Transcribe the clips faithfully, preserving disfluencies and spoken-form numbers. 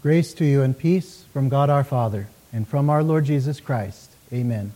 Grace to you and peace from God our Father and from our Lord Jesus Christ. Amen.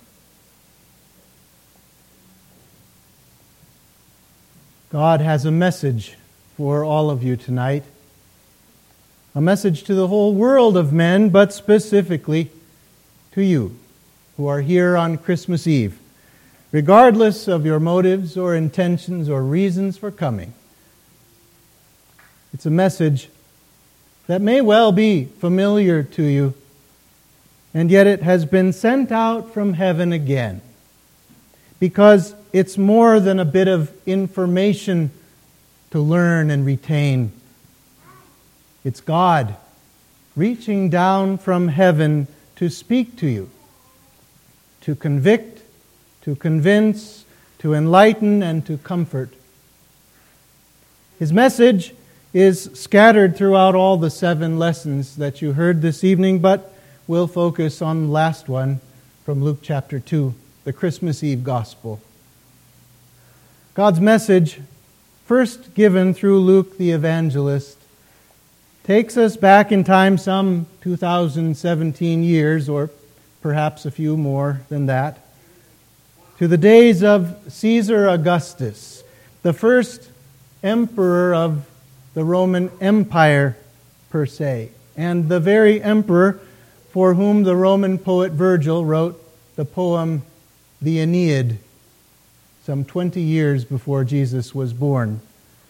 God has a message for all of you tonight. A message to the whole world of men, but specifically to you who are here on Christmas Eve, regardless of your motives or intentions or reasons for coming. It's a message that may well be familiar to you, and yet it has been sent out from heaven again, because it's more than a bit of information to learn and retain. It's God reaching down from heaven to speak to you, to convict, to convince, to enlighten, and to comfort. His message is scattered throughout all the seven lessons that you heard this evening, but we'll focus on the last one from Luke chapter two, the Christmas Eve Gospel. God's message, first given through Luke the evangelist, takes us back in time some two thousand seventeen years, or perhaps a few more than that, to the days of Caesar Augustus, the first emperor of the Roman Empire per se, and the very emperor for whom the Roman poet Virgil wrote the poem The Aeneid some twenty years before Jesus was born.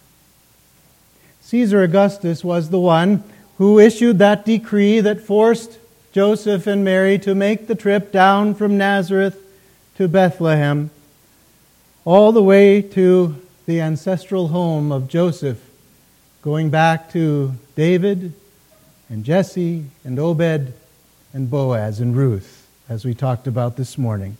Caesar Augustus was the one who issued that decree that forced Joseph and Mary to make the trip down from Nazareth to Bethlehem, all the way to the ancestral home of Joseph, going back to David and Jesse and Obed and Boaz and Ruth, as we talked about this morning.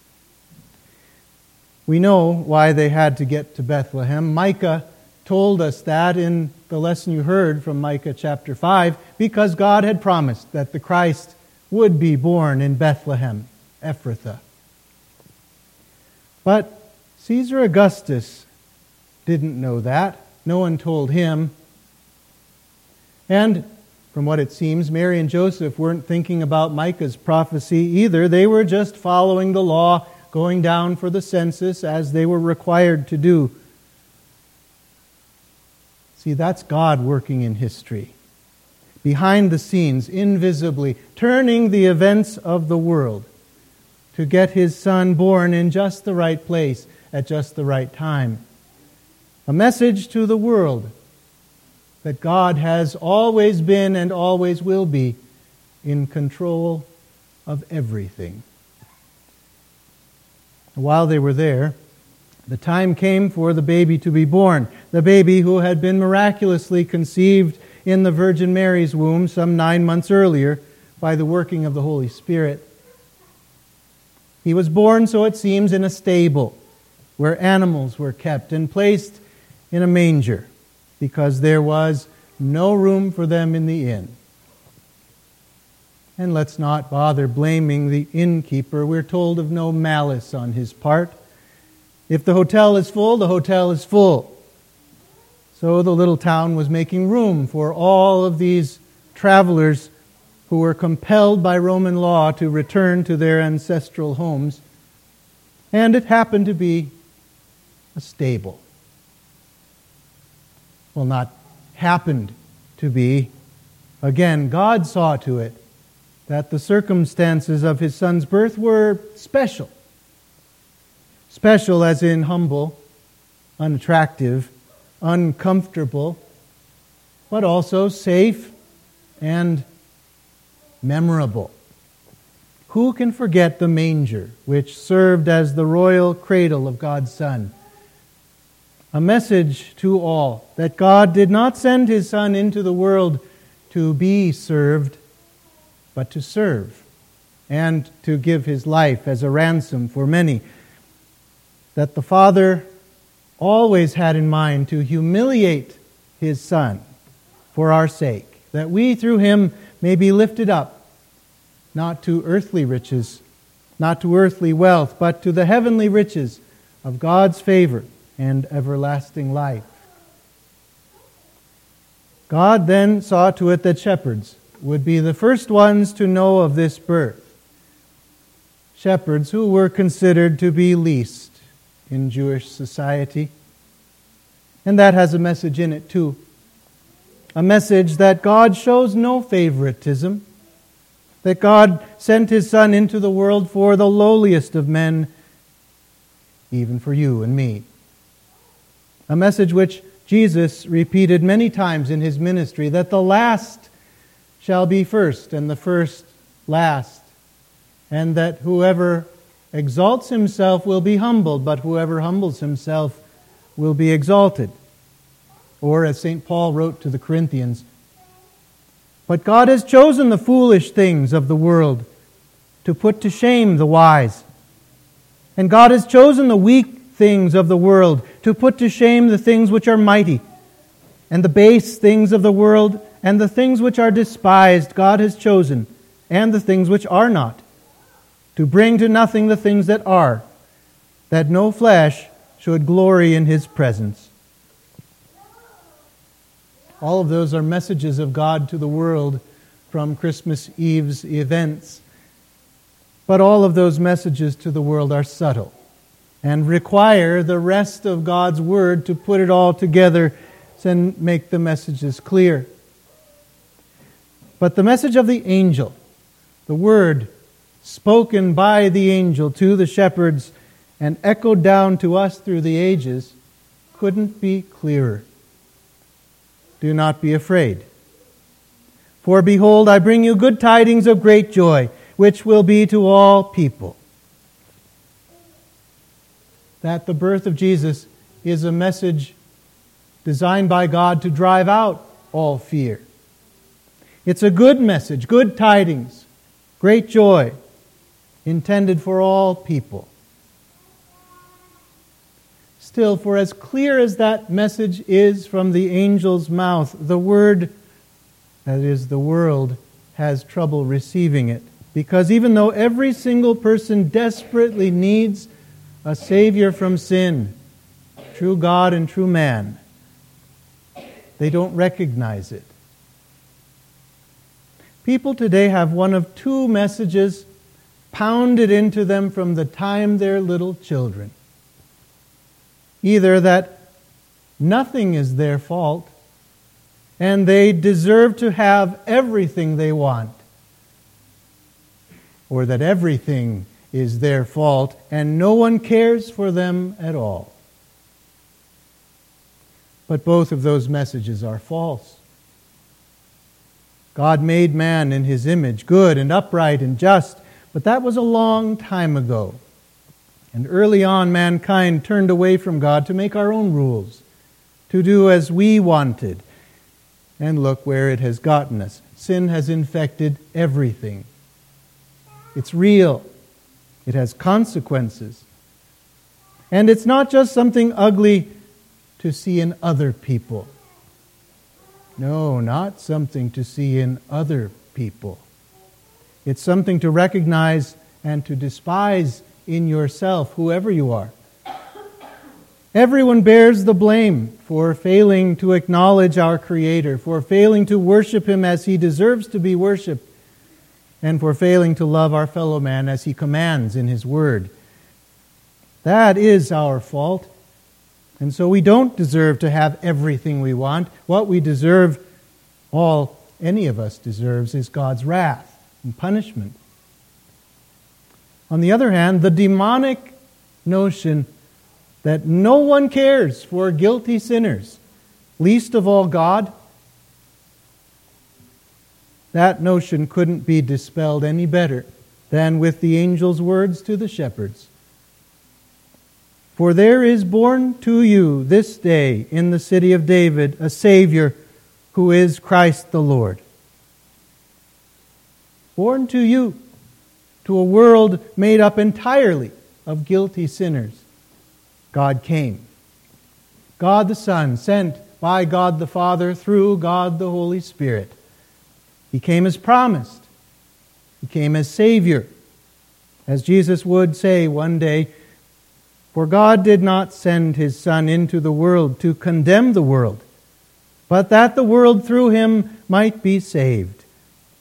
We know why they had to get to Bethlehem. Micah told us that in the lesson you heard from Micah chapter five, because God had promised that the Christ would be born in Bethlehem, Ephrathah. But Caesar Augustus didn't know that. No one told him. And from what it seems, Mary and Joseph weren't thinking about Micah's prophecy either. They were just following the law, going down for the census as they were required to do. See, that's God working in history, behind the scenes, invisibly, turning the events of the world to get His Son born in just the right place at just the right time. A message to the world that God has always been and always will be in control of everything. While they were there, the time came for the baby to be born, the baby who had been miraculously conceived in the Virgin Mary's womb some nine months earlier by the working of the Holy Spirit. He was born, so it seems, in a stable where animals were kept and placed in a manger, because there was no room for them in the inn. And let's not bother blaming the innkeeper. We're told of no malice on his part. If the hotel is full, the hotel is full. So the little town was making room for all of these travelers who were compelled by Roman law to return to their ancestral homes. And it happened to be a stable. Well, not happened to be. Again, God saw to it that the circumstances of His Son's birth were special. Special as in humble, unattractive, uncomfortable, but also safe and memorable. Who can forget the manger, which served as the royal cradle of God's Son? A message to all that God did not send His Son into the world to be served, but to serve and to give His life as a ransom for many. That the Father always had in mind to humiliate His Son for our sake, that we through Him may be lifted up, not to earthly riches, not to earthly wealth, but to the heavenly riches of God's favor and everlasting life. God then saw to it that shepherds would be the first ones to know of this birth. Shepherds who were considered to be least in Jewish society. And that has a message in it too. A message that God shows no favoritism, that God sent His Son into the world for the lowliest of men, even for you and me. A message which Jesus repeated many times in His ministry, that the last shall be first and the first last, and that whoever exalts himself will be humbled, but whoever humbles himself will be exalted. Or as Saint Paul wrote to the Corinthians, but God has chosen the foolish things of the world to put to shame the wise. And God has chosen the weak things of the world to put to shame the things which are mighty. And the base things of the world and the things which are despised God has chosen, and the things which are not, to bring to nothing the things that are, that no flesh should glory in His presence. All of those are messages of God to the world from Christmas Eve's events. But all of those messages to the world are subtle and require the rest of God's Word to put it all together and make the messages clear. But the message of the angel, the word spoken by the angel to the shepherds and echoed down to us through the ages, couldn't be clearer. Do not be afraid. For behold, I bring you good tidings of great joy, which will be to all people. That the birth of Jesus is a message designed by God to drive out all fear. It's a good message, good tidings, great joy, intended for all people. Still, for as clear as that message is from the angel's mouth, the word, that is the world, has trouble receiving it. Because even though every single person desperately needs a Savior from sin, true God and true man, they don't recognize it. People today have one of two messages pounded into them from the time they're little children. Either that nothing is their fault and they deserve to have everything they want, or that everything is their fault and no one cares for them at all. But both of those messages are false. God made man in His image, good and upright and just, but that was a long time ago. And early on, mankind turned away from God to make our own rules, to do as we wanted. And look where it has gotten us. Sin has infected everything. It's real. It has consequences. And it's not just something ugly to see in other people. No, not something to see in other people. It's something to recognize and to despise in yourself, whoever you are. Everyone bears the blame for failing to acknowledge our Creator, for failing to worship Him as He deserves to be worshipped, and for failing to love our fellow man as He commands in His Word. That is our fault. And so we don't deserve to have everything we want. What we deserve, all any of us deserves, is God's wrath and punishment. On the other hand, the demonic notion that no one cares for guilty sinners, least of all God, that notion couldn't be dispelled any better than with the angel's words to the shepherds. For there is born to you this day in the city of David a Savior who is Christ the Lord. Born to you, to a world made up entirely of guilty sinners, God came. God the Son, sent by God the Father through God the Holy Spirit. He came as promised. He came as Savior. As Jesus would say one day, for God did not send His Son into the world to condemn the world, but that the world through Him might be saved.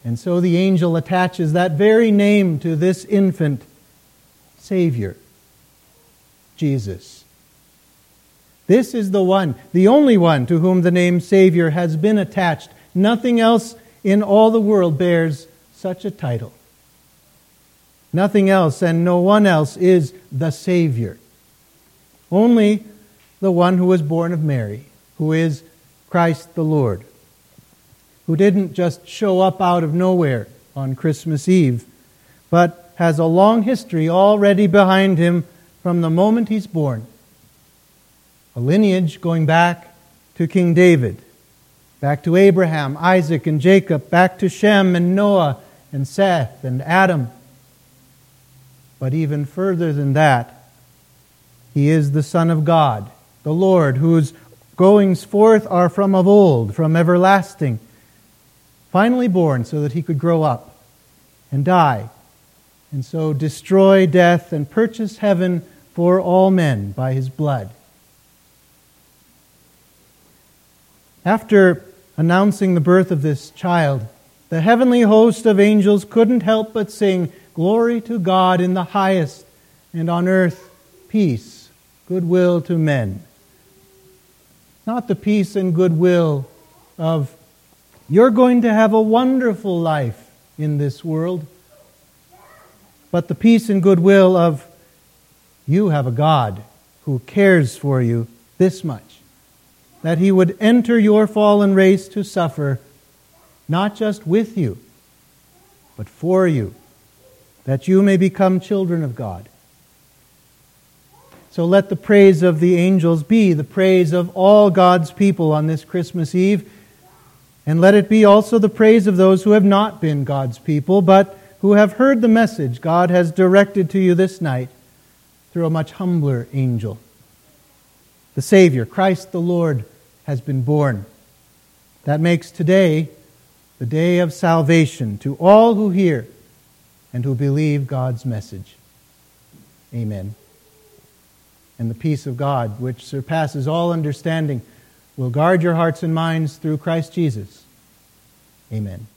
And so the angel attaches that very name to this infant, Savior, Jesus. This is the one, the only one to whom the name Savior has been attached. Nothing else in all the world bears such a title. Nothing else and no one else is the Savior. Only the one who was born of Mary, who is Christ the Lord, who didn't just show up out of nowhere on Christmas Eve, but has a long history already behind him from the moment he's born. A lineage going back to King David, back to Abraham, Isaac, and Jacob, back to Shem and Noah and Seth and Adam. But even further than that, he is the Son of God, the Lord, whose goings forth are from of old, from everlasting, finally born so that he could grow up and die, and so destroy death and purchase heaven for all men by his blood. After announcing the birth of this child, the heavenly host of angels couldn't help but sing, "Glory to God in the highest, and on earth peace, goodwill to men." Not the peace and goodwill of, you're going to have a wonderful life in this world, but the peace and goodwill of, you have a God who cares for you this much, that He would enter your fallen race to suffer, not just with you, but for you, that you may become children of God. So let the praise of the angels be the praise of all God's people on this Christmas Eve, and let it be also the praise of those who have not been God's people, but who have heard the message God has directed to you this night through a much humbler angel. The Savior, Christ the Lord, has been born. That makes today the day of salvation to all who hear and who believe God's message. Amen. And the peace of God, which surpasses all understanding, will guard your hearts and minds through Christ Jesus. Amen.